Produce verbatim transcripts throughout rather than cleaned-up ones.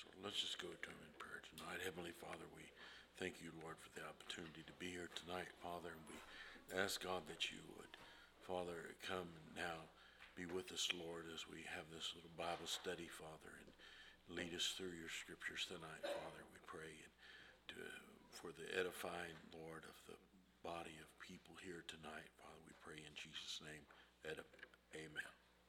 So let's just go to him in prayer tonight. Heavenly Father, we thank you, Lord, for the opportunity to be here tonight, Father. And we ask, God, that you would, Father, come now, be with us, Lord, as we have this little Bible study, Father, and lead us through your scriptures tonight, Father. We pray and to, for the edifying, Lord, of the body of people here tonight, Father. We pray in Jesus' name. Amen.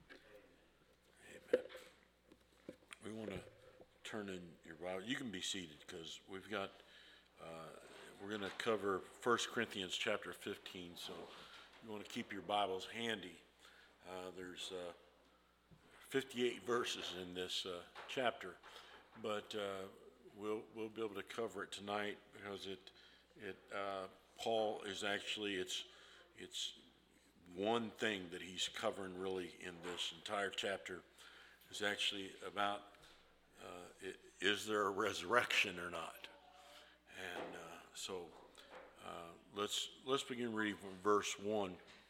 Amen. We want to turn in your Bible. You can be seated because we've got, uh, we're going to cover First Corinthians chapter fifteen. So you want to keep your Bibles handy. Uh, there's uh, fifty-eight verses in this uh, chapter, but uh, we'll we'll be able to cover it tonight because it it uh, Paul is actually it's it's one thing that he's covering really in this entire chapter is actually about uh, it, is there a resurrection or not? And uh, so uh, let's let's begin reading from verse one.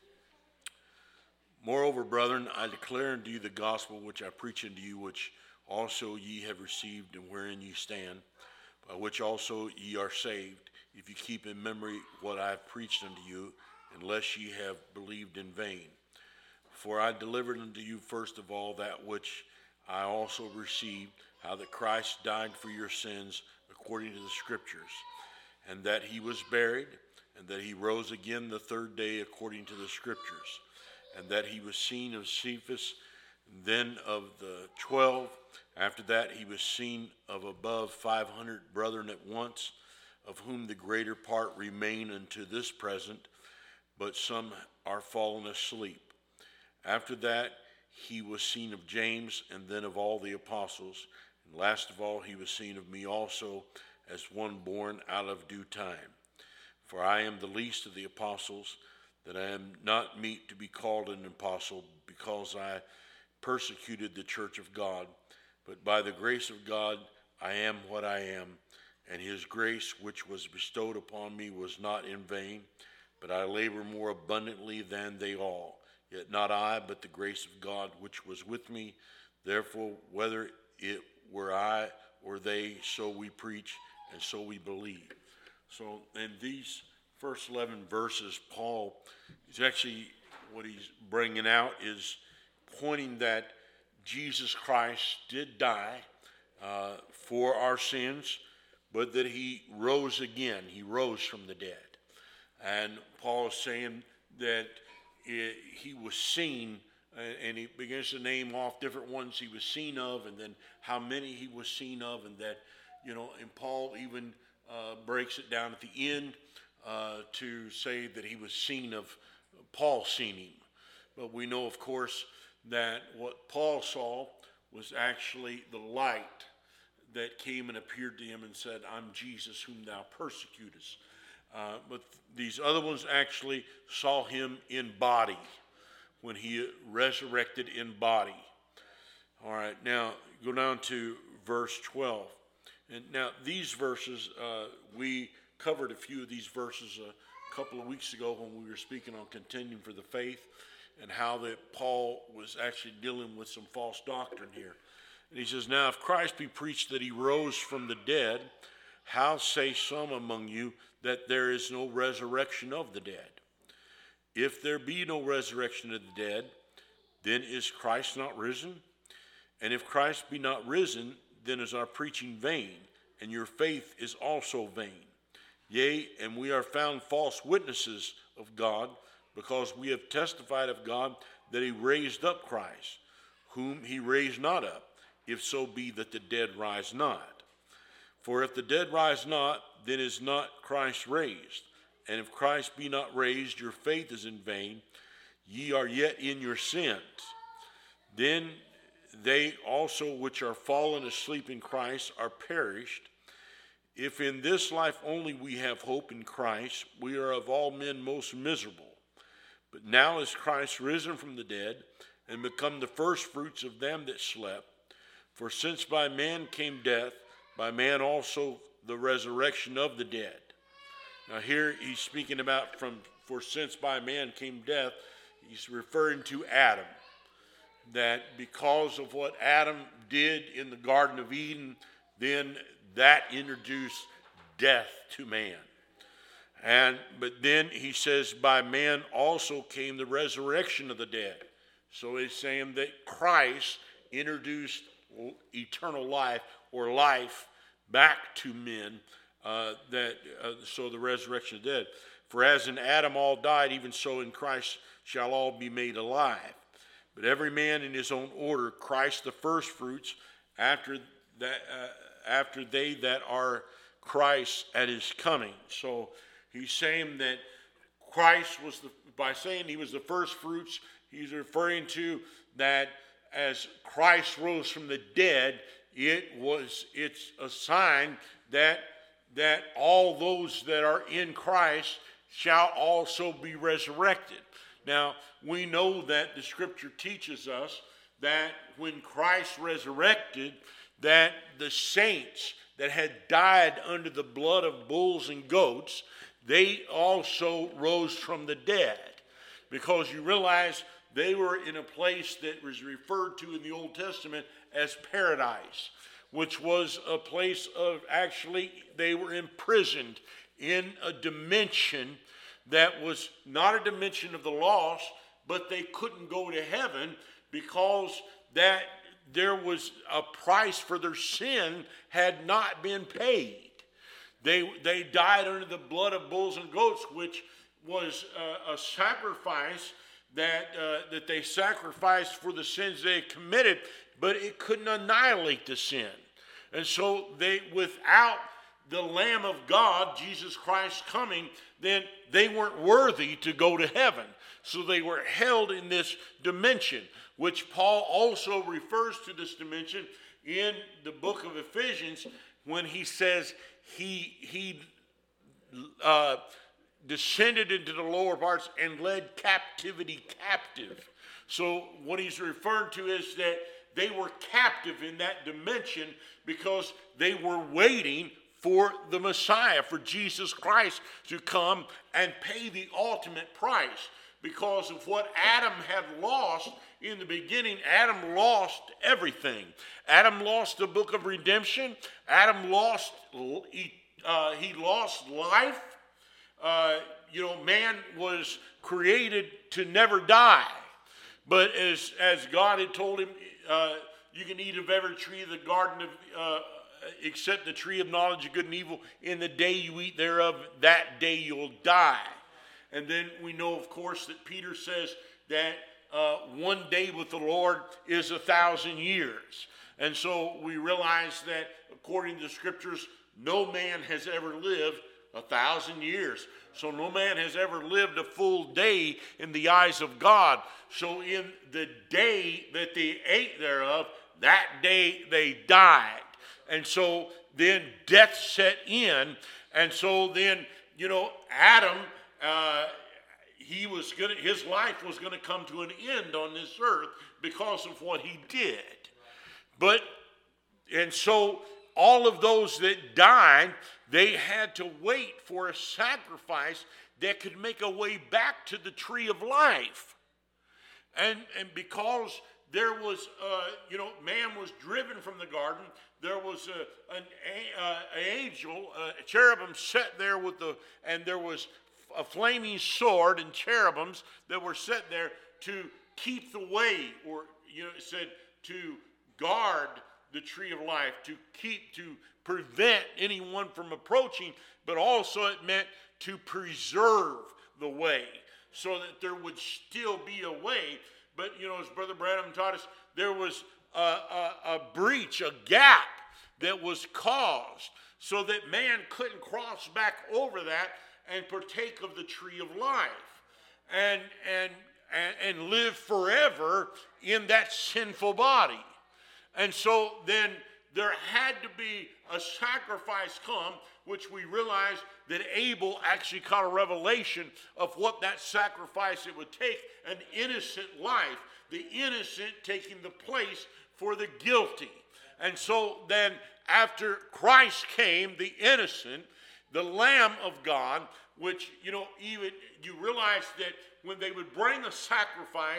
Moreover, brethren, I declare unto you the gospel which I preach unto you, which also ye have received, and wherein ye stand, by which also ye are saved, if you keep in memory what I have preached unto you, unless ye have believed in vain. For I delivered unto you first of all that which I also received, how that Christ died for your sins according to the Scriptures, and that he was buried, and that he rose again the third day according to the Scriptures, and that he was seen of Cephas, then of the twelve. After that he was seen of above five hundred brethren at once, of whom the greater part remain unto this present, but some are fallen asleep. After that he was seen of James, and then of all the apostles. And last of all he was seen of me also, as one born out of due time. For I am the least of the apostles, that I am not meet to be called an apostle, because I persecuted the church of God. But by the grace of God I am what I am, and his grace which was bestowed upon me was not in vain, but I labor more abundantly than they all. Yet not I, but the grace of God which was with me. Therefore, whether it were I or they, so we preach, and so we believe. So in these first eleven verses, Paul is actually, what he's bringing out is pointing that Jesus Christ did die uh, for our sins, but that he rose again. He rose from the dead. And Paul is saying that it, he was seen, uh, and he begins to name off different ones he was seen of, and then how many he was seen of, and that, you know, and Paul even uh, breaks it down at the end uh, to say that he was seen of, Paul seen him. But we know, of course, that what Paul saw was actually the light that came and appeared to him and said, I'm Jesus whom thou persecutest. Uh, but these other ones actually saw him in body when he resurrected in body. All right, now go down to verse twelve. And now these verses, uh, we covered a few of these verses a couple of weeks ago when we were speaking on contending for the faith and how that Paul was actually dealing with some false doctrine here. And he says, now if Christ be preached that he rose from the dead, how say some among you that there is no resurrection of the dead? If there be no resurrection of the dead, then is Christ not risen? And if Christ be not risen, then is our preaching vain, and your faith is also vain. Yea, and we are found false witnesses of God, because we have testified of God that he raised up Christ, whom he raised not up, if so be that the dead rise not. For if the dead rise not, then is not Christ raised. And if Christ be not raised, your faith is in vain. Ye are yet in your sins. Then they also which are fallen asleep in Christ are perished. If in this life only we have hope in Christ, we are of all men most miserable. But now is Christ risen from the dead, and become the firstfruits of them that slept. For since by man came death, by man also the resurrection of the dead. Now here he's speaking about from, for since by man came death, he's referring to Adam. That because of what Adam did in the Garden of Eden, then that introduced death to man. And but then he says, by man also came the resurrection of the dead. So it's saying that Christ introduced eternal life or life back to men. Uh, that uh, so the resurrection of the dead. For as in Adam all died, even so in Christ shall all be made alive. But every man in his own order, Christ the firstfruits, after that, uh, after they that are Christ at his coming. So he's saying that Christ was the, by saying he was the firstfruits, he's referring to that as Christ rose from the dead, it was it's a sign that that all those that are in Christ shall also be resurrected. Now, we know that the scripture teaches us that when Christ resurrected, that the saints that had died under the blood of bulls and goats, they also rose from the dead. Because you realize they were in a place that was referred to in the Old Testament as paradise, which was a place of, actually, they were imprisoned in a dimension that was not a dimension of the lost, but they couldn't go to heaven because that there was a price for their sin had not been paid. They, they died under the blood of bulls and goats, which was a, a sacrifice that, uh, that they sacrificed for the sins they had committed, but it couldn't annihilate the sin. And so they, without the Lamb of God, Jesus Christ, coming, then they weren't worthy to go to heaven. So they were held in this dimension, which Paul also refers to this dimension in the book of Ephesians when he says he, he uh, descended into the lower parts and led captivity captive. So what he's referring to is that they were captive in that dimension because they were waiting for the Messiah, for Jesus Christ to come and pay the ultimate price. Because of what Adam had lost in the beginning, Adam lost everything. Adam lost the book of redemption. Adam lost, uh, he lost life. Uh, you know, man was created to never die. But as, as God had told him, uh, you can eat of every tree of the garden of, uh, except the tree of knowledge of good and evil. In the day you eat thereof, that day you'll die. And then we know, of course, that Peter says that uh, one day with the Lord is a thousand years. And so we realize that according to the scriptures, no man has ever lived a thousand years. So no man has ever lived a full day in the eyes of God. So in the day that they ate thereof, that day they died. And so then death set in. And so then, you know, Adam, uh, he was gonna, his life was going to come to an end on this earth because of what he did. But, and so all of those that died, they had to wait for a sacrifice that could make a way back to the tree of life. And, and because there was, uh, you know, man was driven from the garden, there was a, an uh, angel, a cherubim set there with the, and there was a flaming sword and cherubims that were set there to keep the way, or, you know, it said to guard the tree of life, to keep, to prevent anyone from approaching, but also it meant to preserve the way so that there would still be a way. But, you know, as Brother Branham taught us, there was a, a, a breach, a gap that was caused so that man couldn't cross back over that and partake of the tree of life and, and, and, and live forever in that sinful body. And so then there had to be a sacrifice come, which we realize that Abel actually caught a revelation of what that sacrifice it would take, an innocent life, the innocent taking the place for the guilty. And so then after Christ came, the innocent, the Lamb of God, which, you know, even you realize that when they would bring a sacrifice,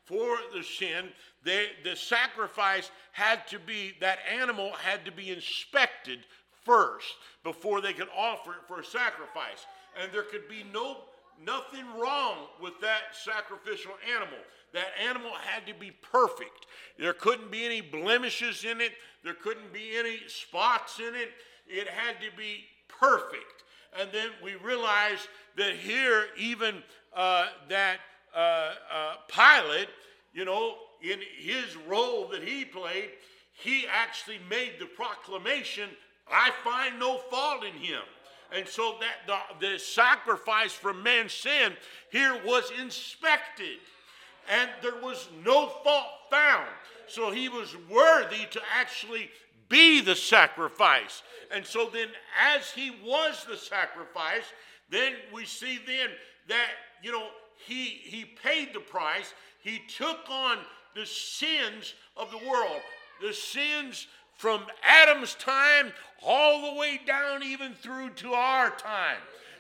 for the sin, they, the sacrifice had to be, that animal had to be inspected first before they could offer it for a sacrifice. And there could be no nothing wrong with that sacrificial animal. That animal had to be perfect. There couldn't be any blemishes in it. There couldn't be any spots in it. It had to be perfect. And then we realize that here, even uh, that uh, uh, Pilate, you know, in his role that he played, he actually made the proclamation, I find no fault in him. And so that the, the sacrifice for man's sin here was inspected, and there was no fault found. So he was worthy to actually be the sacrifice. And so then, as he was the sacrifice, then we see then that, you know, he he paid the price. He took on the sins of the world, the sins from Adam's time all the way down even through to our time.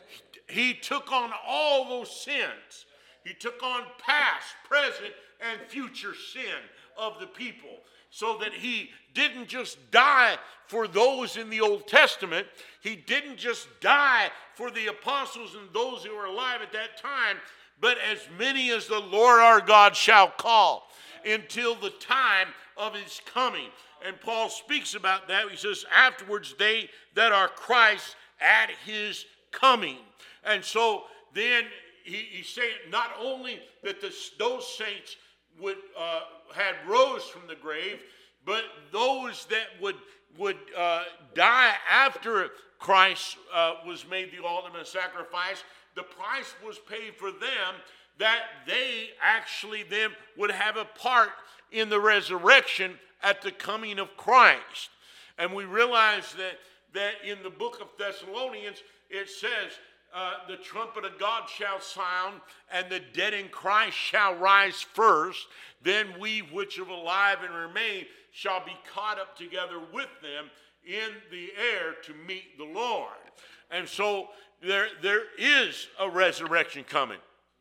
He took on all those sins. He took on past, present, and future sin of the people, so that he didn't just die for those in the Old Testament. He didn't just die for the apostles and those who were alive at that time, but as many as the Lord our God shall call, until the time of his coming. And Paul speaks about that. He says, afterwards they that are Christ at his coming. And so then he, he's saying not only that the, those saints would uh, had rose from the grave, but those that would would uh, die after Christ uh, was made the ultimate sacrifice, the price was paid for them, that they actually then would have a part in the resurrection at the coming of Christ. And we realize that, that in the book of Thessalonians, it says, uh, the trumpet of God shall sound, and the dead in Christ shall rise first. Then we which are alive and remain shall be caught up together with them in the air to meet the Lord. And so there, there is a resurrection coming.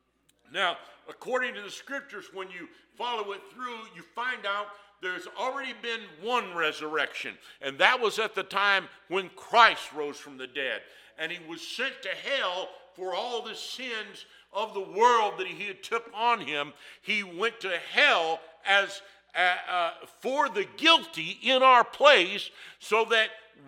Now, according to the scriptures, when you follow it through, you find out there's already been one resurrection, and that was at the time when Christ rose from the dead, and he was sent to hell for all the sins of the world that he had took on him. He went to hell as uh, uh, for the guilty in our place, so that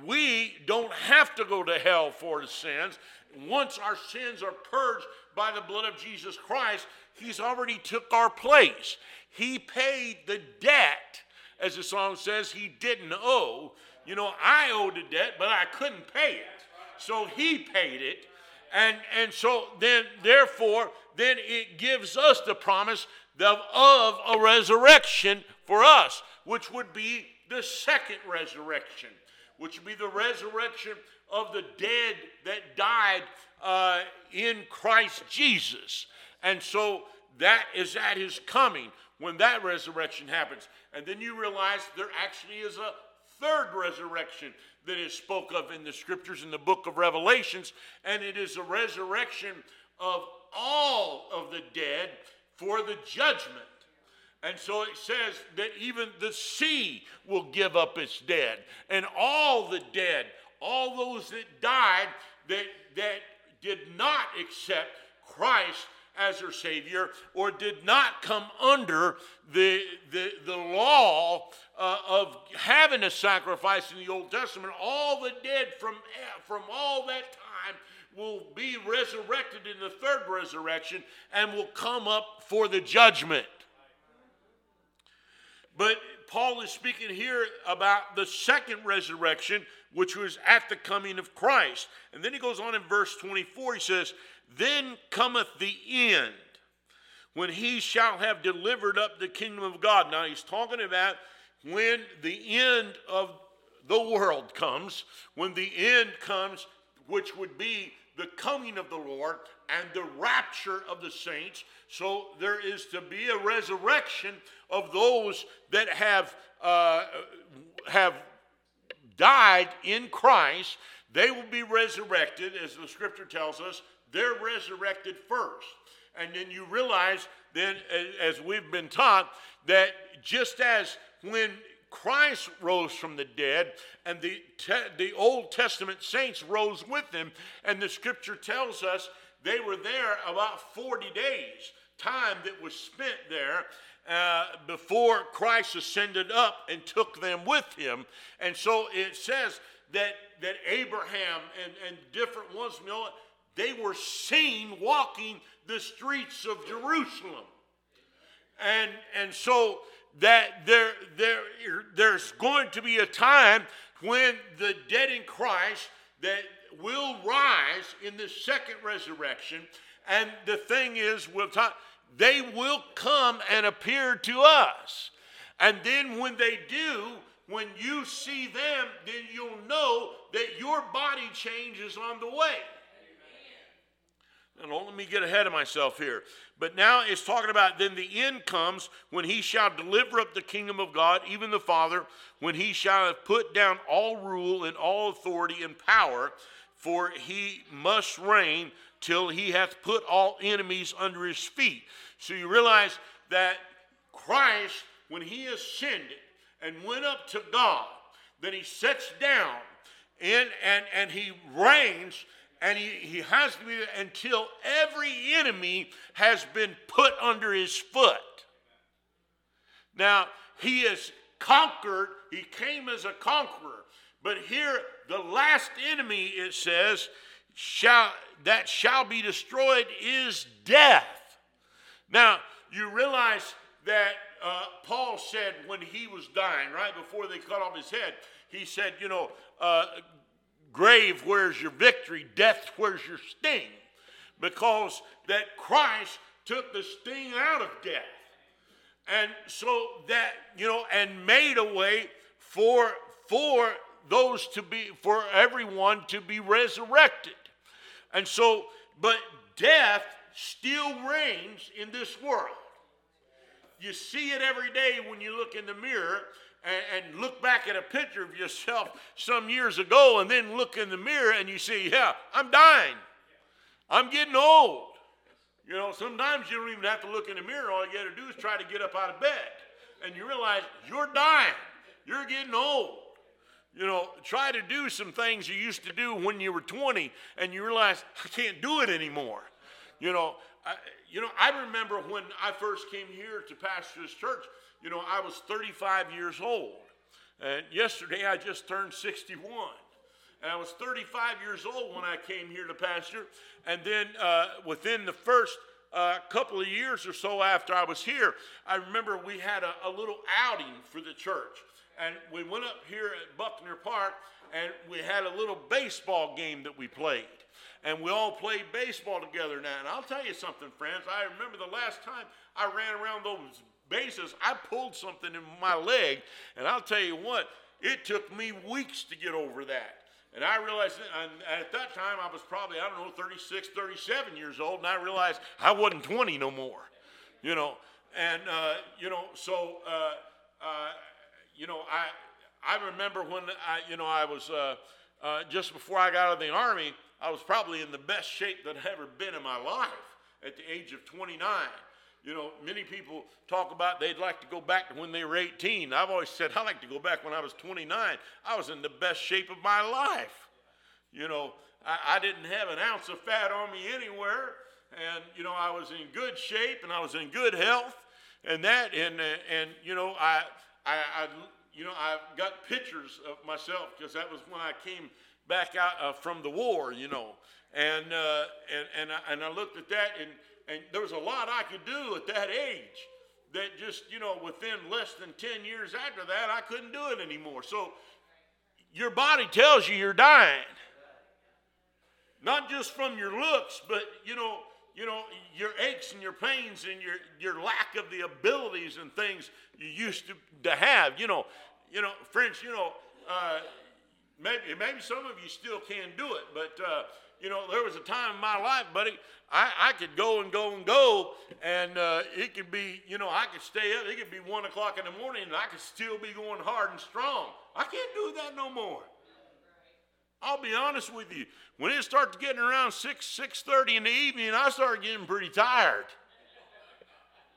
we don't have to go to hell for the sins. Once our sins are purged by the blood of Jesus Christ, he's already took our place. He paid the debt, as the song says, he didn't owe. You know, I owed a debt, but I couldn't pay it. So he paid it. And, and so then, therefore, then it gives us the promise of, of a resurrection for us, which would be the second resurrection, which would be the resurrection of the dead that died uh, in Christ Jesus. And so that is at his coming when that resurrection happens. And then you realize there actually is a third resurrection that is spoke of in the scriptures in the book of Revelations, and it is a resurrection of all of the dead for the judgment. And so it says that even the sea will give up its dead, and all the dead, all those that died that, that did not accept Christ as their Savior, or did not come under the, the, the law uh, of having a sacrifice in the Old Testament, all the dead from, from all that time will be resurrected in the third resurrection and will come up for the judgment. But Paul is speaking here about the second resurrection, which was at the coming of Christ. And then he goes on in verse twenty-four, he says, then cometh the end, when he shall have delivered up the kingdom of God. Now he's talking about when the end of the world comes, when the end comes, which would be the coming of the Lord and the rapture of the saints. So there is to be a resurrection of those that have uh, have died in Christ. They will be resurrected, as the scripture tells us. They're resurrected first. And then you realize then as we've been taught, that just as when Christ rose from the dead, and the, te- the Old Testament saints rose with him, and the scripture tells us they were there about forty days, time that was spent there uh, before Christ ascended up and took them with him. And so it says that, that Abraham and, and different ones, you know, they were seen walking the streets of Jerusalem. And, and so that there, there, there's going to be a time when the dead in Christ that will rise in the second resurrection. And the thing is, we'll talk, they will come and appear to us. And then when they do, when you see them, then you'll know that your body change is on the way. Now, don't let me get ahead of myself here. But now it's talking about then the end comes when he shall deliver up the kingdom of God, even the Father, when he shall have put down all rule and all authority and power, for he must reign till he hath put all enemies under his feet. So you realize that Christ, when he ascended and went up to God, then he sits down and, and, and he reigns. And he, he has to be there until every enemy has been put under his foot. Now, he is conquered. He came as a conqueror. But here, the last enemy, it says, shall, that shall be destroyed is death. Now, you realize that uh, Paul said when he was dying, right before they cut off his head, he said, you know, uh, grave, where's your victory? Death, where's your sting? Because that Christ took the sting out of death. And so that, you know, and made a way for, for those to be, for everyone to be resurrected. And so, but death still reigns in this world. You see it every day when you look in the mirror and, and look back at a picture of yourself some years ago, and then look in the mirror and you see, yeah, I'm dying. I'm getting old. You know, sometimes you don't even have to look in the mirror. All you got to do is try to get up out of bed. And you realize you're dying. You're getting old. You know, try to do some things you used to do when you were twenty, and you realize, I can't do it anymore. You know, I, you know, I remember when I first came here to pastor this church, you know, I was thirty-five years old. And yesterday I just turned sixty-one. And I was thirty-five years old when I came here to pastor. And then uh, within the first uh, couple of years or so after I was here, I remember we had a, a little outing for the church. And we went up here at Buckner Park, and we had a little baseball game that we played. And we all played baseball together now. And I'll tell you something, friends. I remember the last time I ran around those bases, I pulled something in my leg. And I'll tell you what, it took me weeks to get over that. And I realized, and at that time, I was probably, I don't know, thirty-six, thirty-seven years old. And I realized I wasn't twenty no more, you know. And, uh, you know, so, uh, uh, you know, I I remember when, I, you know, I was, uh, uh, just before I got out of the Army, I was probably in the best shape that I've ever been in my life at the age of twenty-nine. You know, many people talk about they'd like to go back to when they were eighteen. I've always said I like to go back when I was twenty-nine. I was in the best shape of my life. You know, I, I didn't have an ounce of fat on me anywhere. And, you know, I was in good shape and I was in good health and that. And, uh, and you know, I, I, I, you know, I've got pictures of myself because that was when I came back out uh, from the war, you know. And, uh, and, and, I, and I looked at that, and And there was a lot I could do at that age that just, you know, within less than ten years after that, I couldn't do it anymore. So your body tells you you're dying. Not just from your looks, but, you know, you know, your aches and your pains and your, your lack of the abilities and things you used to, to have. You know, you know, friends, you know, uh, maybe, maybe some of you still can do it, but, uh, you know, there was a time in my life, buddy, I, I could go and go and go, and uh, it could be, you know, I could stay up. It could be one o'clock in the morning, and I could still be going hard and strong. I can't do that no more. I'll be honest with you. When it starts getting around six, six thirty in the evening, I start getting pretty tired.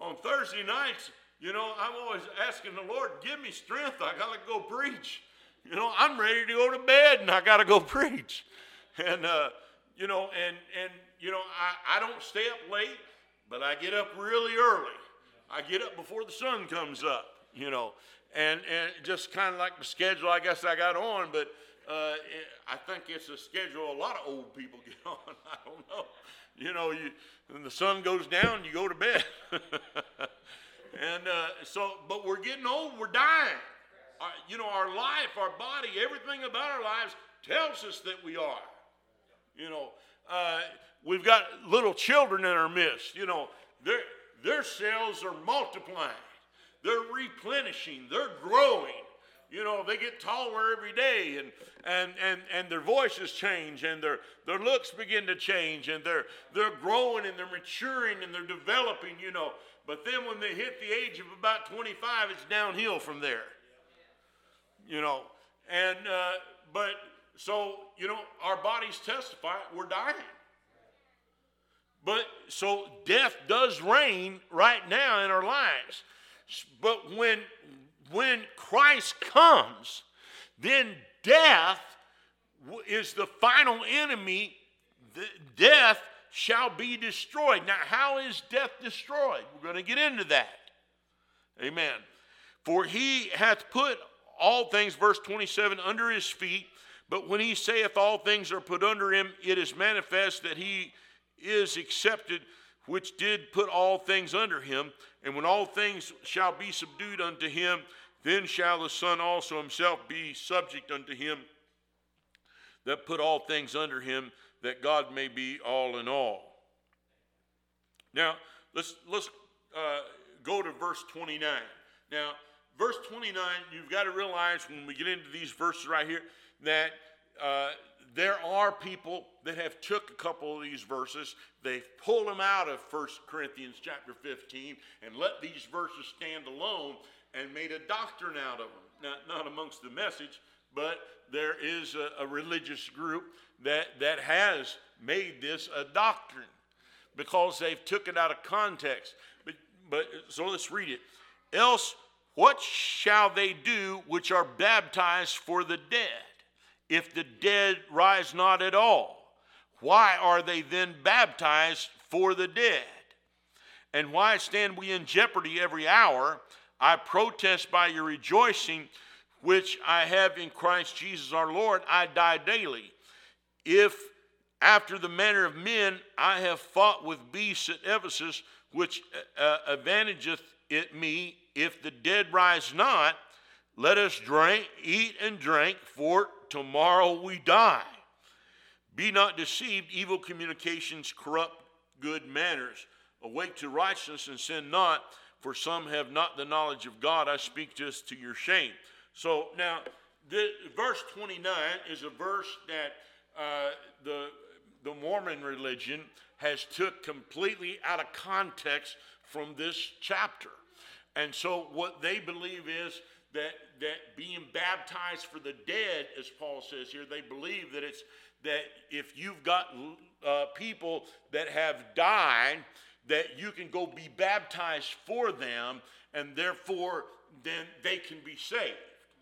on Thursday nights, you know, I'm always asking the Lord, give me strength. I got to go preach. You know, I'm ready to go to bed and I got to go preach. And, uh, you know, and, and you know, I, I don't stay up late, but I get up really early. I get up before the sun comes up, you know, and, and just kind of like the schedule I guess I got on, but uh, it, I think it's a schedule a lot of old people get on. I don't know. You know, you, when the sun goes down, you go to bed. and uh, so, but we're getting old, we're dying. Our, you know, our life, our body, everything about our lives tells us that we are. You know, uh, we've got little children in our midst, you know, their, their cells are multiplying. They're replenishing. They're growing. You know, they get taller every day, and and and, and their voices change, and their, their looks begin to change, and they're they're growing and they're maturing and they're developing, you know. But then when they hit the age of about twenty-five, it's downhill from there. You know, and uh, but so, you know, our bodies testify we're dying. But so death does reign right now in our lives. But when when Christ comes, then death is the final enemy. The death shall be destroyed. Now, how is death destroyed? We're going to get into that. Amen. For he hath put all things, verse twenty-seven, under his feet. But when he saith all things are put under him, it is manifest that he is accepted, which did put all things under him. And when all things shall be subdued unto him, then shall the Son also himself be subject unto him that put all things under him, that God may be all in all. Now, let's, let's uh, go to verse twenty-nine. Now, verse twenty-nine, you've got to realize when we get into these verses right here that uh, there are people that have took a couple of these verses, they've pulled them out of First Corinthians chapter fifteen and let these verses stand alone and made a doctrine out of them. Now, not amongst the message, but there is a, a religious group that, that has made this a doctrine because they've took it out of context. But, but so let's read it. Else, what shall they do which are baptized for the dead? If the dead rise not at all, why are they then baptized for the dead? And why stand we in jeopardy every hour? I protest by your rejoicing, which I have in Christ Jesus our Lord, I die daily. If after the manner of men I have fought with beasts at Ephesus, which uh, advantageth it me, if the dead rise not, let us drink, eat and drink, for tomorrow we die. Be not deceived, evil communications corrupt good manners. Awake to righteousness and sin not, for some have not the knowledge of God. I speak this to your shame. So now, the, verse twenty-nine is a verse that uh, the, the Mormon religion has took completely out of context from this chapter. And so what they believe is that, that being baptized for the dead, as Paul says here, they believe that it's that if you've got uh, people that have died, that you can go be baptized for them, and therefore then they can be saved.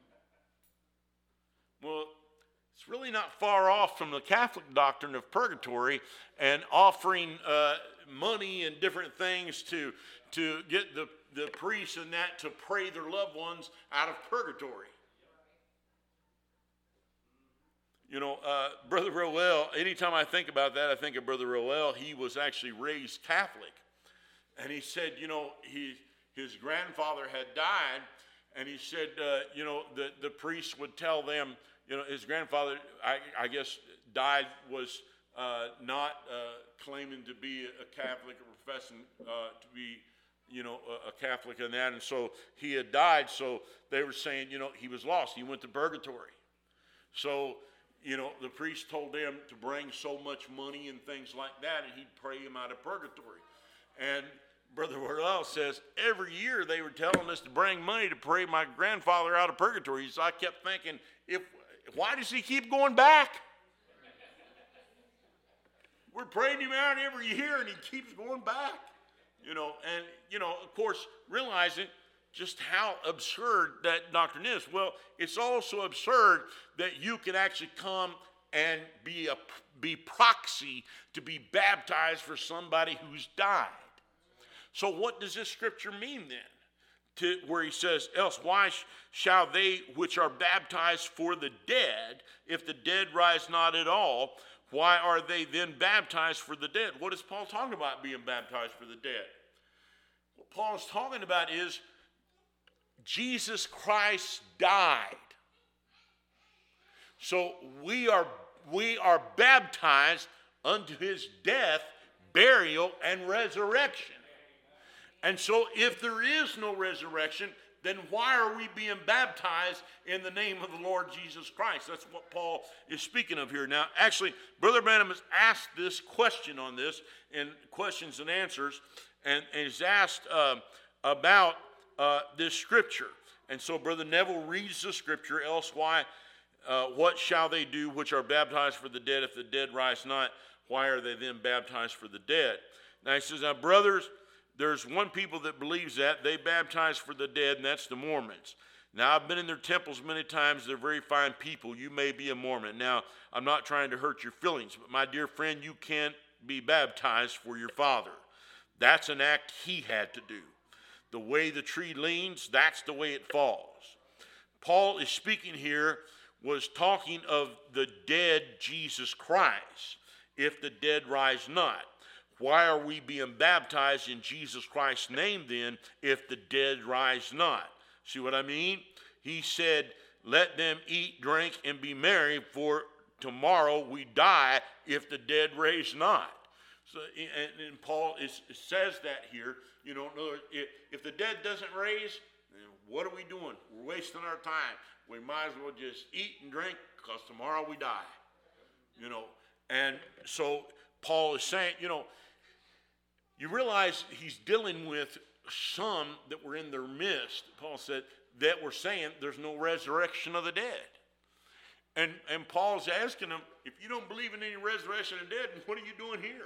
Well, it's really not far off from the Catholic doctrine of purgatory and offering uh, money and different things to, to get the, the priests and that to pray their loved ones out of purgatory. You know, uh, Brother Roel, anytime I think about that, I think of Brother Roel. He was actually raised Catholic. And he said, you know, he, his grandfather had died, and he said, uh, you know, the, the priest would tell them, you know, his grandfather, I, I guess, died, was uh, not uh, claiming to be a Catholic or professing uh, to be, you know, a, a Catholic and that. And so he had died, so they were saying, you know, he was lost. He went to purgatory. So, you know, the priest told them to bring so much money and things like that, and he'd pray him out of purgatory. And Brother Wardell says, every year they were telling us to bring money to pray my grandfather out of purgatory. So I kept thinking, if why does he keep going back? We're praying him out every year, and he keeps going back. You know, and, you know, of course, realizing just how absurd that doctrine is. Well, it's also absurd that you can actually come and be a be proxy to be baptized for somebody who's died. So what does this scripture mean then? To where he says, else why sh- shall they which are baptized for the dead, if the dead rise not at all, why are they then baptized for the dead? What is Paul talking about being baptized for the dead? What Paul's talking about is Jesus Christ died. So we are we are baptized unto his death, burial, and resurrection. And so if there is no resurrection, then why are we being baptized in the name of the Lord Jesus Christ? That's what Paul is speaking of here. Now, actually, Brother Branham has asked this question on this in questions and answers, and, and he's asked uh, about uh, this scripture. And so Brother Neville reads the scripture, else why, uh, what shall they do which are baptized for the dead? If the dead rise not, why are they then baptized for the dead? Now he says, now brothers, there's one people that believes that. They baptize for the dead, and that's the Mormons. Now, I've been in their temples many times. They're very fine people. You may be a Mormon. Now, I'm not trying to hurt your feelings, but my dear friend, you can't be baptized for your father. That's an act he had to do. The way the tree leans, that's the way it falls. Paul is speaking here, was talking of the dead Jesus Christ, if the dead rise not. Why are we being baptized in Jesus Christ's name then, if the dead rise not? See what I mean? He said, let them eat, drink, and be merry, for tomorrow we die if the dead raise not. So, and, and Paul is, says that here. You know, if, if the dead doesn't raise, then what are we doing? We're wasting our time. We might as well just eat and drink, because tomorrow we die. You know, and so Paul is saying, you know, you realize he's dealing with some that were in their midst, Paul said, that were saying there's no resurrection of the dead. And, and Paul's asking them, if you don't believe in any resurrection of the dead, what are you doing here?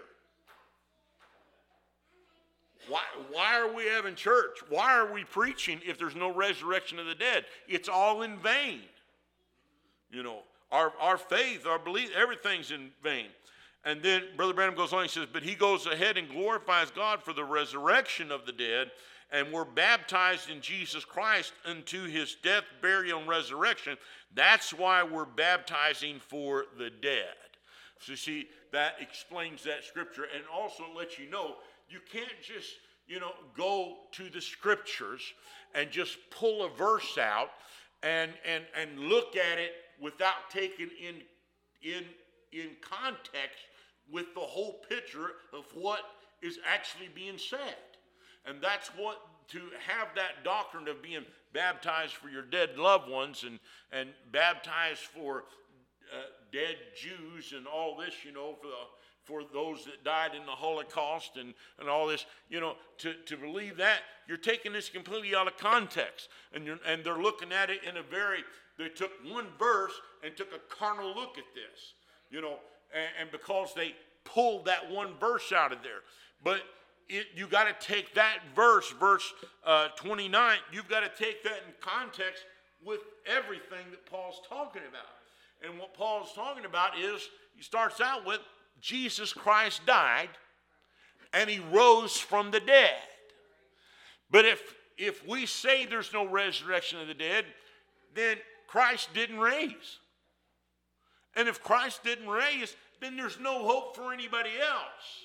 Why, why are we having church? Why are we preaching if there's no resurrection of the dead? It's all in vain. You know, our, our faith, our belief, everything's in vain. And then Brother Branham goes on, he says, but he goes ahead and glorifies God for the resurrection of the dead, and we're baptized in Jesus Christ unto his death, burial, and resurrection. That's why we're baptizing for the dead. So you see, that explains that scripture, and also lets you know, you can't just, you know, go to the scriptures and just pull a verse out and, and, and look at it without taking in, in, in context with the whole picture of what is actually being said. And that's what, to have that doctrine of being baptized for your dead loved ones and, and baptized for uh, dead Jews and all this, you know, for the, for those that died in the Holocaust and, and all this, you know, to, to believe that, you're taking this completely out of context. And, you're, and they're looking at it in a very, they took one verse and took a carnal look at this, you know, and, and because they pulled that one verse out of there. But it, you got to take that verse, verse uh, twenty-nine, you've got to take that in context with everything that Paul's talking about. And what Paul's talking about is, he starts out with, Jesus Christ died and he rose from the dead. But if, if we say there's no resurrection of the dead, then Christ didn't raise. And if Christ didn't raise, then there's no hope for anybody else.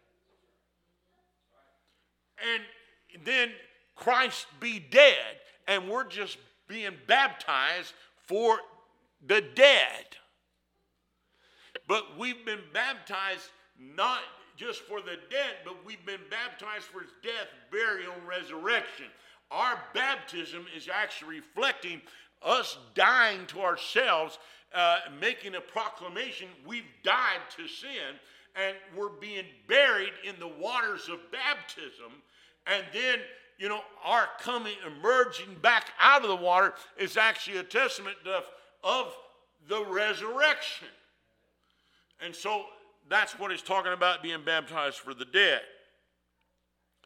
And then Christ be dead, and we're just being baptized for the dead. But we've been baptized not just for the dead, but we've been baptized for his death, burial, and resurrection. Our baptism is actually reflecting us dying to ourselves, uh, making a proclamation we've died to sin, and we're being buried in the waters of baptism. And then, you know, our coming, emerging back out of the water is actually a testament of, of the resurrection. And so that's what he's talking about, being baptized for the dead.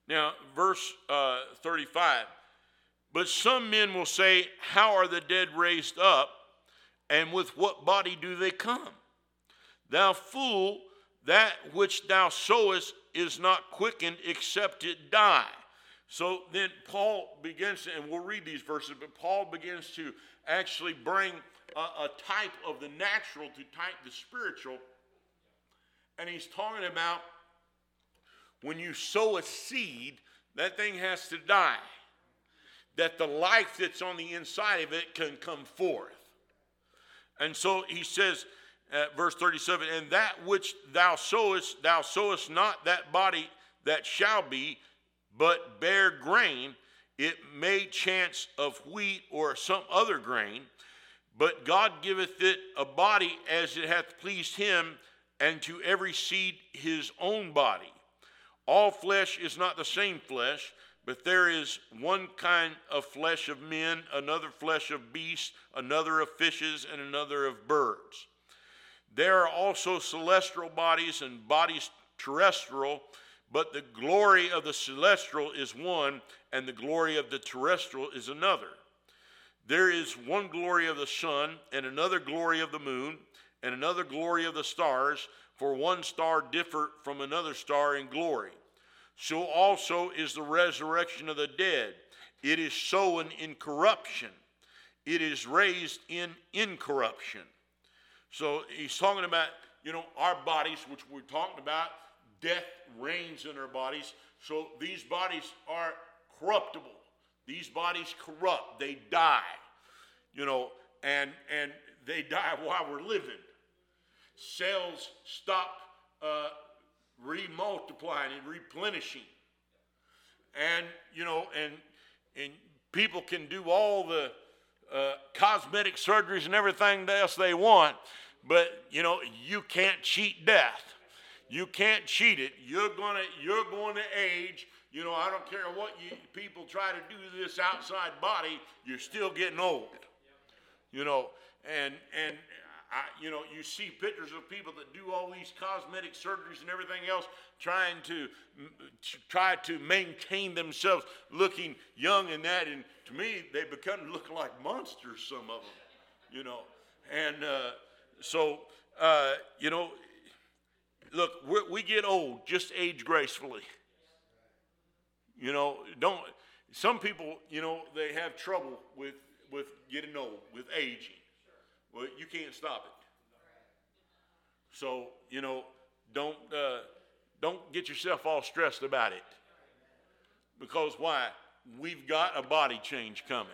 Now, verse uh, thirty-five. But some men will say, how are the dead raised up? And with what body do they come? Thou fool, that which thou sowest is not quickened except it die. So then Paul begins, and we'll read these verses, but Paul begins to actually bring a, a type of the natural to type the spiritual. And he's talking about when you sow a seed, that thing has to die, that the life that's on the inside of it can come forth. And so he says, at verse thirty-seven, and that which thou sowest, thou sowest not that body that shall be, but bear grain, it may chance of wheat or some other grain, but God giveth it a body as it hath pleased him, and to every seed his own body. All flesh is not the same flesh, but there is one kind of flesh of men, another flesh of beasts, another of fishes, and another of birds. There are also celestial bodies and bodies terrestrial, but the glory of the celestial is one, and the glory of the terrestrial is another. There is one glory of the sun, and another glory of the moon, and another glory of the stars, for one star differeth from another star in glory. So also is the resurrection of the dead. It is sown in corruption. It is raised in incorruption. So he's talking about, you know, our bodies, which we're talking about. Death reigns in our bodies. So these bodies are corruptible. These bodies corrupt. They die, you know, and, and they die while we're living. Cells stop uh, remultiplying and replenishing. And, you know, and, and people can do all the uh, cosmetic surgeries and everything else they want, but, you know, you can't cheat death. You can't cheat it. You're gonna, you're going to age. You know, I don't care what you people try to do to this outside body, you're still getting old. You know, and and I, you know, you see pictures of people that do all these cosmetic surgeries and everything else, trying to, to try to maintain themselves looking young and that. And to me, they become looking like monsters, some of them. You know, and uh, so uh, you know, look, we're, we get old, just age gracefully. You know, don't. Some people, you know, they have trouble with with getting old, with aging. Well, you can't stop it. So, you know, don't uh, don't get yourself all stressed about it. Because why? We've got a body change coming.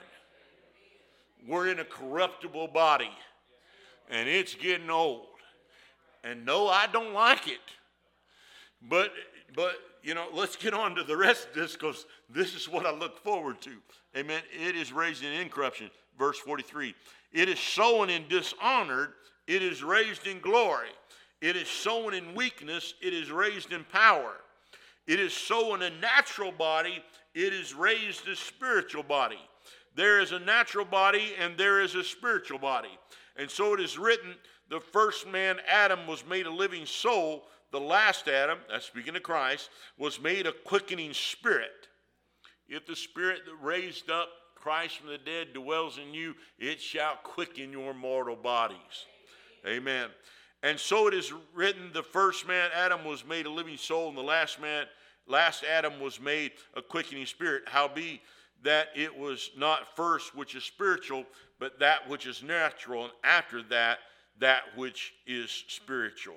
We're in a corruptible body, and it's getting old. And no, I don't like it. But but you know, let's get on to the rest of this, because this is what I look forward to. Amen. It is raised in incorruption. Verse forty-three. It is sown in dishonor, it is raised in glory. It is sown in weakness, it is raised in power. It is sown a natural body, it is raised a spiritual body. There is a natural body and there is a spiritual body. And so it is written, the first man, Adam, was made a living soul. The last Adam, that's speaking of Christ, was made a quickening spirit. If the spirit that raised up Christ from the dead dwells in you, it shall quicken your mortal bodies. Amen. And so it is written, the first man, Adam, was made a living soul, and the last man, last Adam, was made a quickening spirit. Howbeit that it was not first which is spiritual, but that which is natural, and after that, that which is spiritual.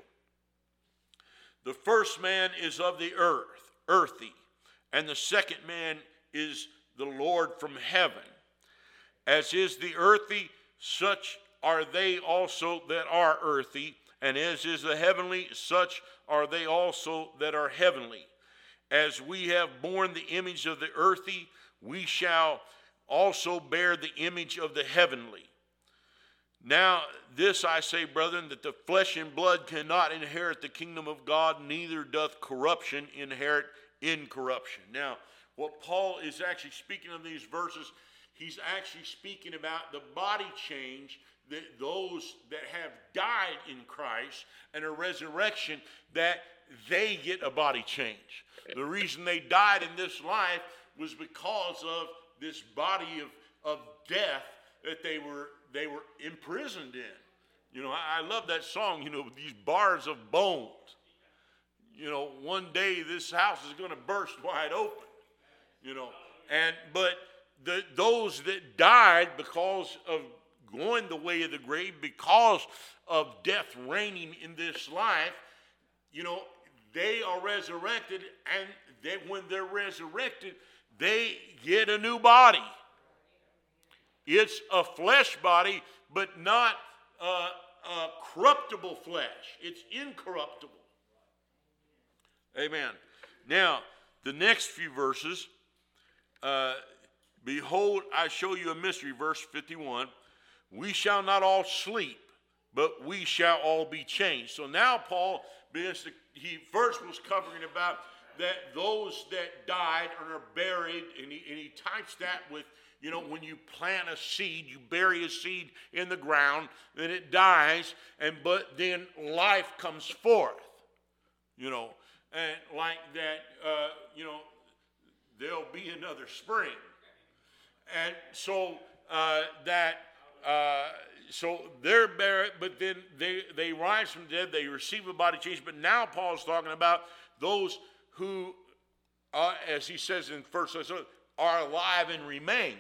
The first man is of the earth, earthy, and the second man is the Lord from heaven. As is the earthy, such are they also that are earthy, and as is the heavenly, such are they also that are heavenly. As we have borne the image of the earthy, we shall also bear the image of the heavenly. Now, this I say, brethren, that the flesh and blood cannot inherit the kingdom of God, neither doth corruption inherit incorruption. Now, what Paul is actually speaking of these verses, he's actually speaking about the body change that those that have died in Christ and a resurrection, that they get a body change. The reason they died in this life was because of this body of, of death that they were they were imprisoned in. You know, I, I love that song, you know, these bars of bones. You know, one day this house is going to burst wide open. You know, and but the those that died because of going the way of the grave, because of death reigning in this life, you know, they are resurrected, and they, when they're resurrected, they get a new body. It's a flesh body, but not a, a corruptible flesh. It's incorruptible. Amen. Now, the next few verses, uh, behold, I show you a mystery, verse fifty-one. We shall not all sleep, but we shall all be changed. So now Paul begins to, he first was covering about that those that died and are buried, and he, and he types that with, you know, when you plant a seed, you bury a seed in the ground, then it dies, and but then life comes forth, you know, and like that, uh, you know, there'll be another spring. And so uh, that, uh, so they're buried, but then they, they rise from the dead, they receive a body change. But now Paul's talking about those who, uh, as he says in First Thessalonians, are alive and remain,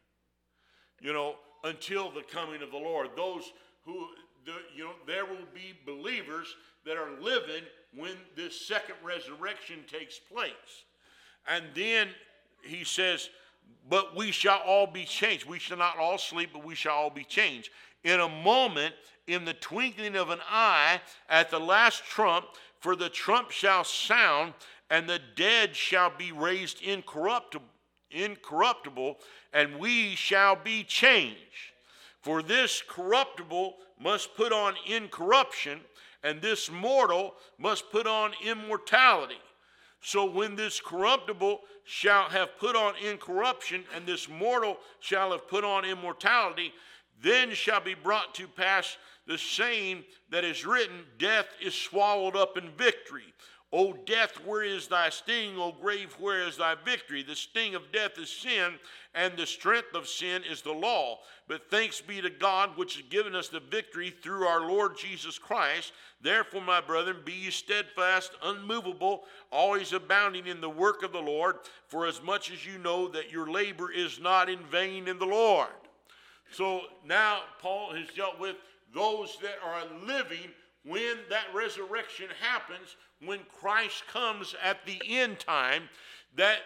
you know, until the coming of the Lord. Those who, the, you know, there will be believers that are living when this second resurrection takes place. And then he says, but we shall all be changed. We shall not all sleep, but we shall all be changed. In a moment, in the twinkling of an eye, at the last trump, for the trump shall sound, and the dead shall be raised incorruptible, incorruptible, and we shall be changed. For this corruptible must put on incorruption, and this mortal must put on immortality. So when this corruptible shall have put on incorruption, and this mortal shall have put on immortality, then shall be brought to pass the saying that is written, death is swallowed up in victory. O death, where is thy sting? O grave, where is thy victory? The sting of death is sin, and the strength of sin is the law. But thanks be to God, which has given us the victory through our Lord Jesus Christ. Therefore, my brethren, be ye steadfast, unmovable, always abounding in the work of the Lord, for as much as you know that your labor is not in vain in the Lord. So now Paul has dealt with those that are living when that resurrection happens, when Christ comes at the end time, that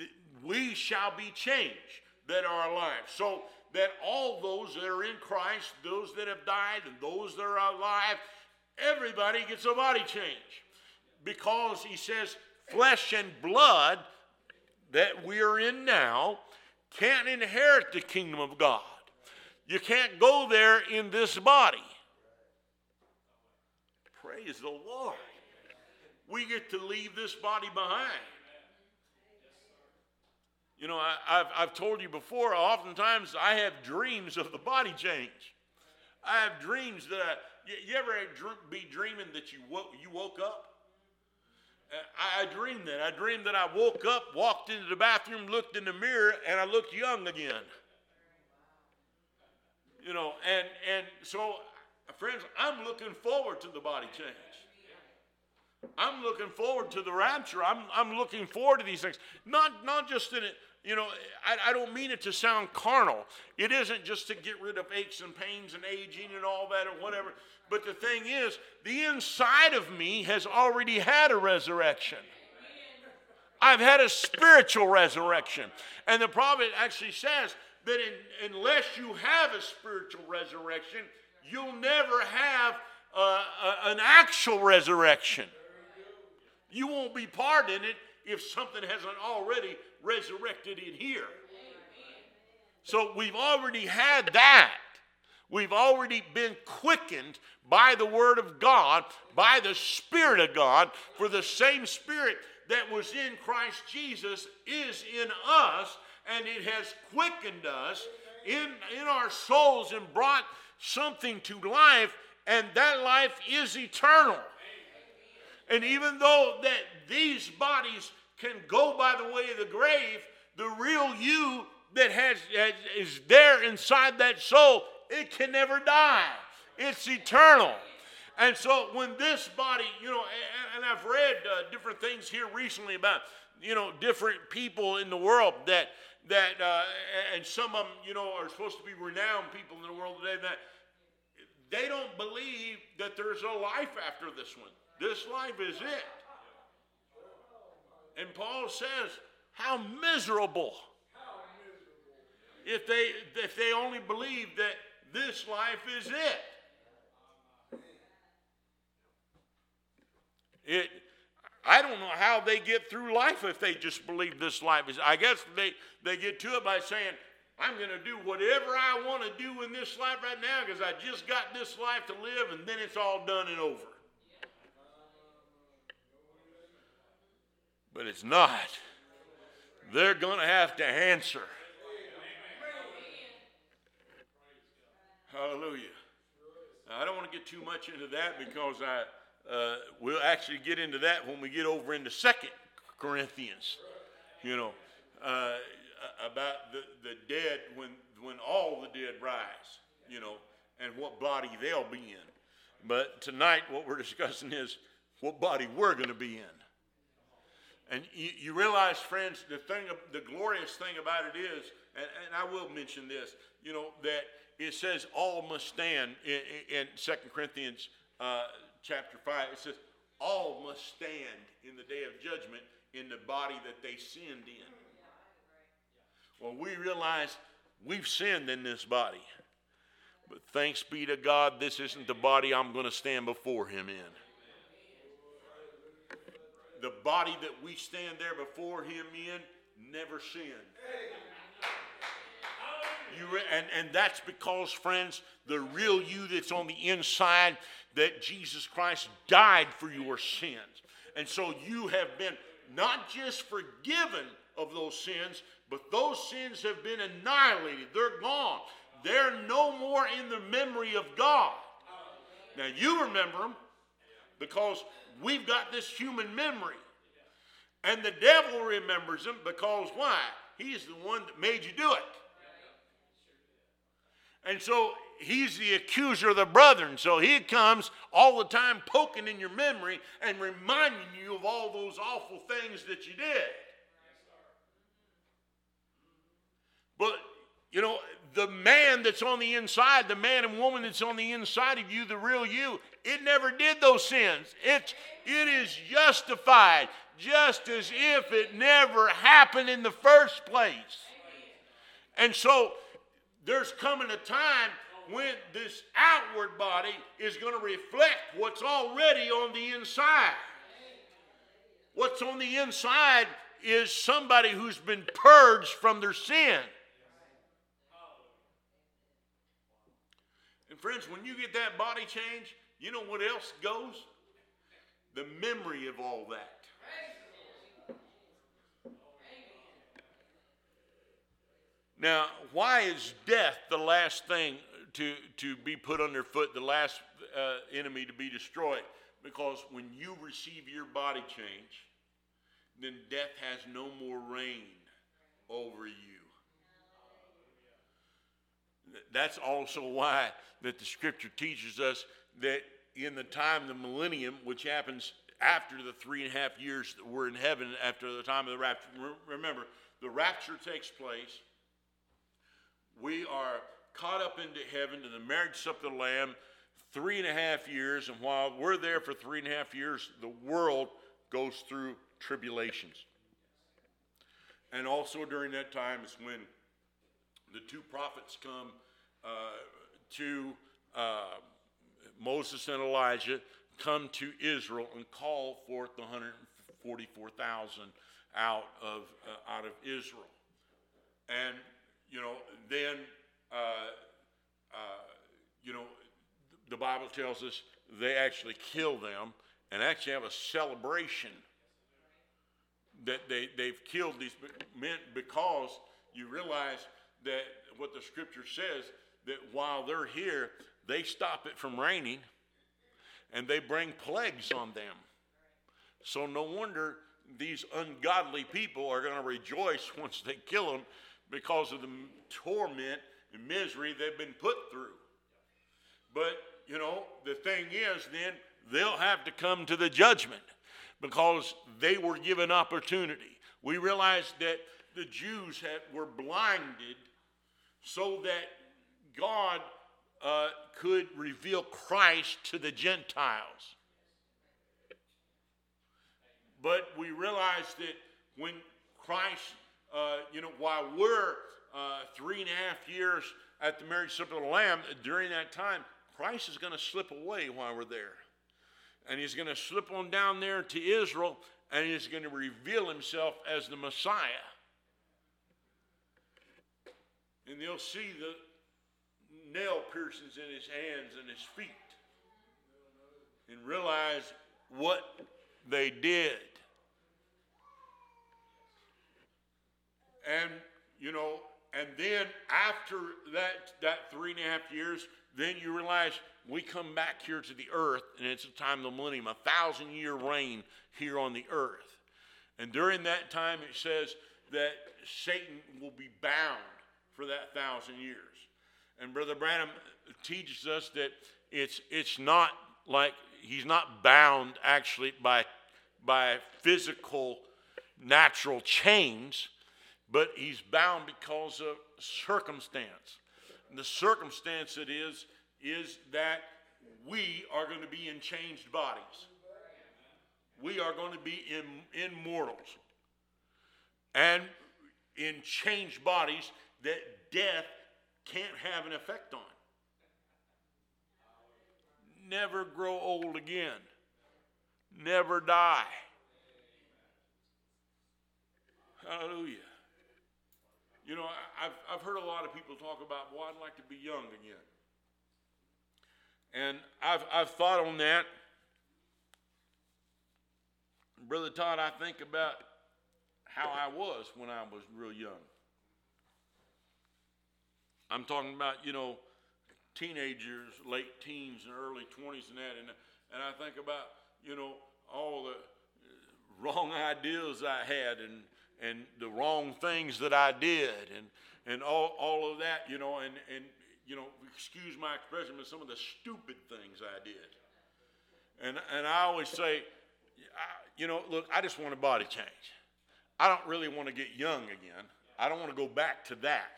we shall be changed that are alive. So that all those that are in Christ, those that have died and those that are alive, everybody gets a body change. Because he says flesh and blood that we are in now can't inherit the kingdom of God. You can't go there in this body. Praise the Lord. We get to leave this body behind. You know, I, I've, I've told you before, oftentimes I have dreams of the body change. I have dreams that I, you, you ever be dreaming that you woke, you woke up? I, I dreamed that. I dreamed that I woke up, walked into the bathroom, looked in the mirror, and I looked young again. You know, and, and so, friends, I'm looking forward to the body change. I'm looking forward to the rapture. I'm, I'm looking forward to these things. Not, not just in it, you know, I, I don't mean it to sound carnal. It isn't just to get rid of aches and pains and aging and all that or whatever. But the thing is, the inside of me has already had a resurrection. I've had a spiritual resurrection. And the prophet actually says that in, unless you have a spiritual resurrection, you'll never have a, a, an actual resurrection. You won't be part in it if something hasn't already resurrected in here. So we've already had that. We've already been quickened by the Word of God, by the Spirit of God, for the same Spirit that was in Christ Jesus is in us, and it has quickened us in, in our souls and brought something to life, and that life is eternal. And even though that these bodies can go by the way of the grave, the real you that has, has is there inside that soul, it can never die. It's eternal. And so when this body, you know, and, and I've read uh, different things here recently about, you know, different people in the world that, that uh, and some of them, you know, are supposed to be renowned people in the world today, that they don't believe that there's a life after this one. This life is it. And Paul says, how miserable if they if they only believe that this life is it. It I don't know how they get through life if they just believe this life is. I guess they, they get to it by saying, I'm going to do whatever I want to do in this life right now because I just got this life to live, and then it's all done and over. But it's not. They're going to have to answer. Hallelujah. Now, I don't want to get too much into that because I uh, we'll actually get into that when we get over into Second Corinthians. You know, uh, about the, the dead when when all the dead rise. You know, and what body they'll be in. But tonight, what we're discussing is what body we're going to be in. And you, you realize, friends, the thing, the glorious thing about it is, and, and I will mention this, you know, that it says all must stand in, in Second Corinthians uh, chapter five. It says all must stand in the day of judgment in the body that they sinned in. Well, we realize we've sinned in this body. But thanks be to God, this isn't the body I'm going to stand before him in. The body that we stand there before him in never sinned. You re- and, and that's because, friends, the real you that's on the inside, that Jesus Christ died for your sins. And so you have been not just forgiven of those sins, but those sins have been annihilated. They're gone. They're no more in the memory of God. Now you remember them because we've got this human memory. And the devil remembers them because why? He's the one that made you do it. And so he's the accuser of the brethren. So he comes all the time poking in your memory and reminding you of all those awful things that you did. But, you know, the man that's on the inside, the man and woman that's on the inside of you, the real you, it never did those sins. It's, it is justified, just as if it never happened in the first place. And so there's coming a time when this outward body is going to reflect what's already on the inside. What's on the inside is somebody who's been purged from their sin. And friends, when you get that body change, you know what else goes? The memory of all that. Now, why is death the last thing to, to be put underfoot, the last uh, enemy to be destroyed? Because when you receive your body change, then death has no more reign over you. That's also why that the scripture teaches us that in the time of the millennium, which happens after the three and a half years that we're in heaven, after the time of the rapture. Remember, the rapture takes place. We are caught up into heaven to the marriage supper of the Lamb, three and a half years. And while we're there for three and a half years, the world goes through tribulations. And also during that time is when the two prophets come uh, to uh, Moses and Elijah, come to Israel and call forth the one hundred forty-four thousand out of uh, out of Israel. And you know, then uh, uh, you know, the Bible tells us they actually kill them and actually have a celebration that they they've killed these men, because you realize that what the scripture says, that while they're here, they stop it from raining and they bring plagues on them. So no wonder these ungodly people are going to rejoice once they kill them because of the torment and misery they've been put through. But, you know, the thing is then they'll have to come to the judgment because they were given opportunity. We realize that the Jews had, were blinded so that God uh, could reveal Christ to the Gentiles. But we realize that when Christ, uh, you know, while we're uh, three and a half years at the marriage supper of the Lamb, during that time, Christ is going to slip away while we're there. And he's going to slip on down there to Israel, and he's going to reveal himself as the Messiah. And they'll see the nail piercings in his hands and his feet and realize what they did. And, you know, and then after that, that three and a half years, then you realize we come back here to the earth, and it's a time of the millennium, a thousand year reign here on the earth. And during that time, it says that Satan will be bound for that thousand years. And Brother Branham teaches us that it's it's not like he's not bound actually by by physical, natural chains, but he's bound because of circumstance. And the circumstance it is, is that we are going to be in changed bodies. We are going to be in, immortals. And in changed bodies that death can't have an effect on. Never grow old again. Never die. Hallelujah. You know, I've, I've heard a lot of people talk about, well, I'd like to be young again. And I've, I've thought on that. Brother Todd, I think about how I was when I was real young. I'm talking about, you know, teenagers, late teens and early twenties and that. And, and I think about, you know, all the wrong ideas I had and and the wrong things that I did and and all, all of that, you know, and, and, you know, excuse my expression, but some of the stupid things I did. And, and I always say, I, you know, look, I just want a body change. I don't really want to get young again. I don't want to go back to that.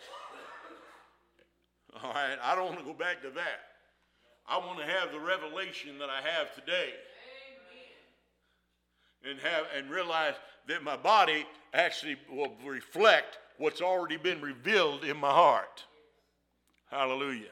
All right, I don't want to go back to that. I want to have the revelation that I have today. Amen. And have and realize that my body actually will reflect what's already been revealed in my heart. Hallelujah.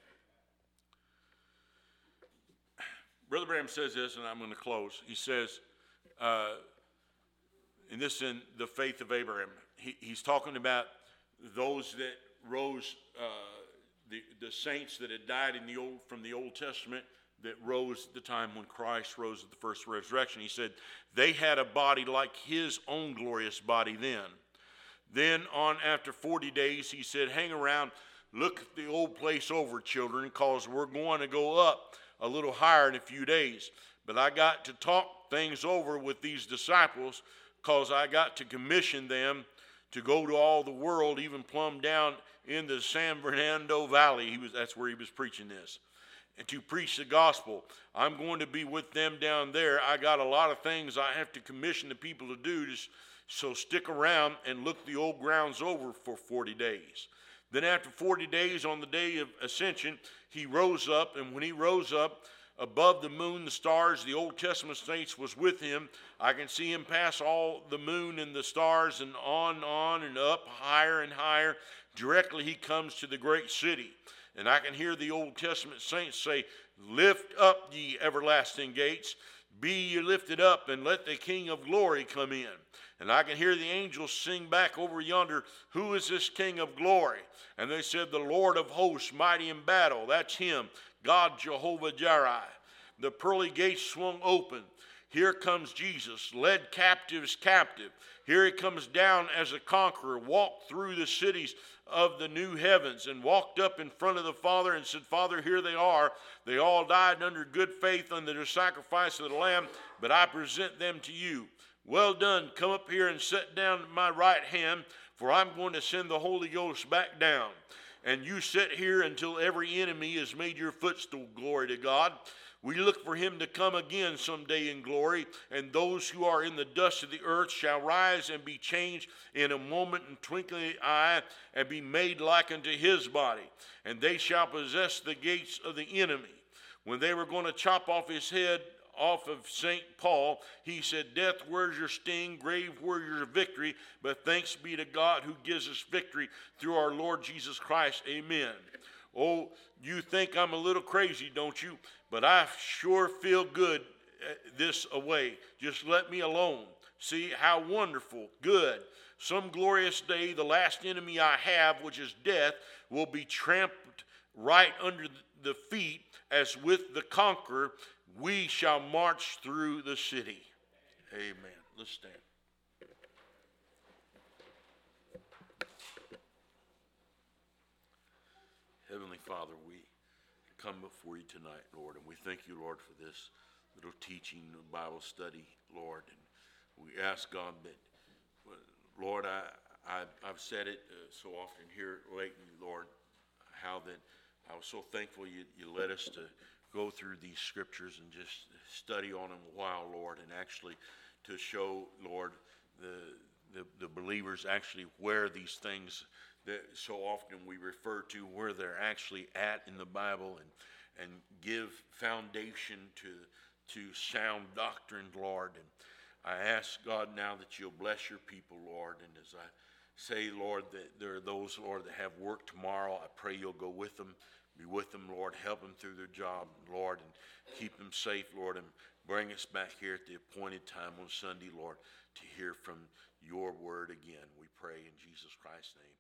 Brother Branham says this, and I'm going to close. He says, uh, and this in the faith of Abraham, he, he's talking about those that rose, uh, the, the saints that had died in the old from the Old Testament that rose at the time when Christ rose at the first resurrection. He said they had a body like his own glorious body then. Then on after forty days, he said, hang around, look at the old place over, children, because we're going to go up a little higher in a few days. But I got to talk things over with these disciples because I got to commission them to go to all the world, even plumb down in the San Fernando Valley. He was, that's where he was preaching this. And to preach the gospel. I'm going to be with them down there. I got a lot of things I have to commission the people to do. Just, so stick around and look the old grounds over for forty days. Then after forty days on the day of ascension, he rose up. And when he rose up above the moon, the stars, the Old Testament saints was with him. I can see him pass all the moon and the stars and on, on and up, higher and higher. Directly he comes to the great city. And I can hear the Old Testament saints say, lift up ye everlasting gates, be ye lifted up, and let the King of glory come in. And I can hear the angels sing back over yonder, who is this King of glory? And they said, the Lord of hosts, mighty in battle. That's him, God Jehovah Jireh. The pearly gates swung open. Here comes Jesus, led captives captive. Here he comes down as a conqueror, walked through the cities of the new heavens and walked up in front of the Father and said, Father, here they are. They all died under good faith under the sacrifice of the Lamb, but I present them to you. Well done. Come up here and sit down at my right hand, for I'm going to send the Holy Ghost back down. And you sit here until every enemy is made your footstool. Glory to God. We look for him to come again someday in glory, and those who are in the dust of the earth shall rise and be changed in a moment and twinkling of the eye, and be made like unto his body. And they shall possess the gates of the enemy. When they were going to chop off his head off of Saint Paul, he said, Death, where's your sting? Grave, where's your victory? But thanks be to God who gives us victory through our Lord Jesus Christ. Amen. Oh, you think I'm a little crazy, don't you? But I sure feel good this away. Just let me alone. See how wonderful, good. Some glorious day, the last enemy I have, which is death, will be trampled right under the feet, as with the conqueror, we shall march through the city. Amen. Let's stand. Heavenly Father, we come before you tonight, Lord, and we thank you, Lord, for this little teaching, Bible study, Lord. And we ask, God, that, Lord, I, I, I've said it uh, so often here lately, Lord, how that I was so thankful you, you led us to go through these scriptures and just study on them a while, Lord, and actually to show, Lord, the, the, the believers actually where these things that so often we refer to, where they're actually at in the Bible, and and give foundation to to sound doctrine, Lord. And I ask, God, now that you'll bless your people, Lord. And as I say, Lord, that there are those, Lord, that have work tomorrow, I pray you'll go with them, be with them, Lord, help them through their job, Lord, and keep them safe, Lord, and bring us back here at the appointed time on Sunday, Lord, to hear from your word again. We pray in Jesus Christ's name.